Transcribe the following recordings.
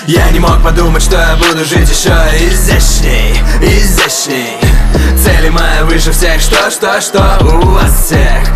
Я не мог подумать, что я буду жить еще изящней, изящней. Цели мои выше всех, что у вас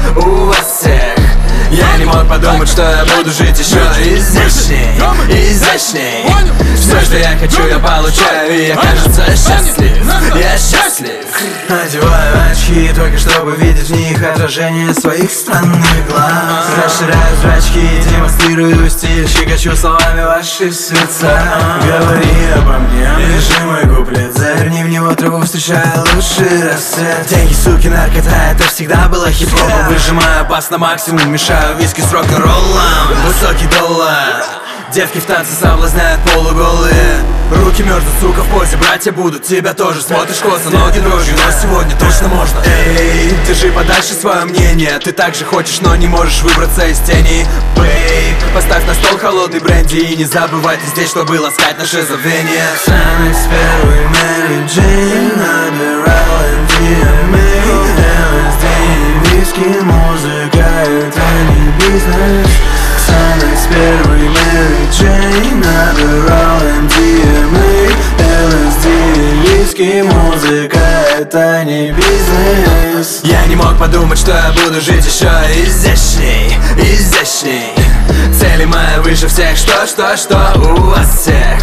всех. Я не мог подумать, что я буду жить еще изящней, изящней. Все, что я хочу, я получаю, и я, кажется, счастлив, я счастлив. Надеваю очки, только чтобы видеть в них отражение своих странных глаз. Расширяю зрачки, демонстрирую стиль, щекочу словами ваши сердца. Говори обо мне, лежи мой куплет, заверни в него траву, встречая лучший рассвет. Деньги, суки, наркота, это всегда было хип-хопом. Выжимаю бас на максимум, мешаю виски с рок-н-роллом. Высокий доллар, девки в танце соблазняют полуголые. Руки мерзнут, сука, в позе, братья будут, тебя тоже смотришь косо, ноги дрожью, но сегодня точно можно. Эй, держи подальше свое мнение, ты так же хочешь, но не можешь выбраться из тени. Бейб, поставь на стол холодный бренди и не забывайте здесь, чтобы ласкать наше забвение. Самый первый Мэри Джейн, набирал MDMA, LSD и виски, музыка, это не бизнес. Самый первый Мэри Джейн, набирал MDMA, LSD и виски, музыка, это не бизнес. Я не мог подумать, что я буду жить еще изящней, изящней. Цели мои выше всех, что у вас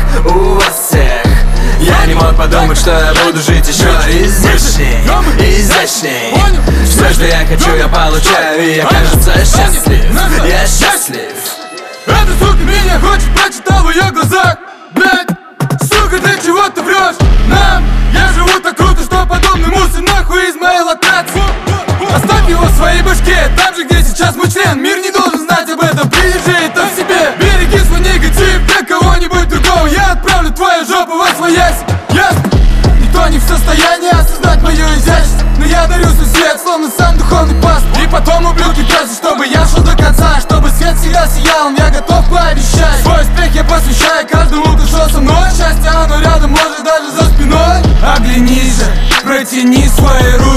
всех. Я не мог подумать, что я буду жить еще изящней, изящней. Все, что я хочу, я получаю, и я, кажется, счастлив, я счастлив. Эта сука меня хочет, прочитал в ее глазах. Блять, сука, для чего ты врешь нам? Я живу так круто, что подобный мусор нахуй из моей локации. Оставь его в своей башке, там же, где сейчас мой член. Мир не должен знать об этом, придержи это в себе. Береги свой негатив для кого-нибудь другого. Я отправлю твою жопу во своясь. Ясно? Никто не в состоянии осознать мою изящество, но я дарю свой свет, словно сам духовный пастырь. И потом ублюдки просят, чтобы я шел до конца, чтобы свет всегда сиял, я готов пообещать. Свой успех я посвящаю каждому, кто шел со мной. Счастье, оно рядом, может даже за спиной. Оглянись же, протяни свои руки.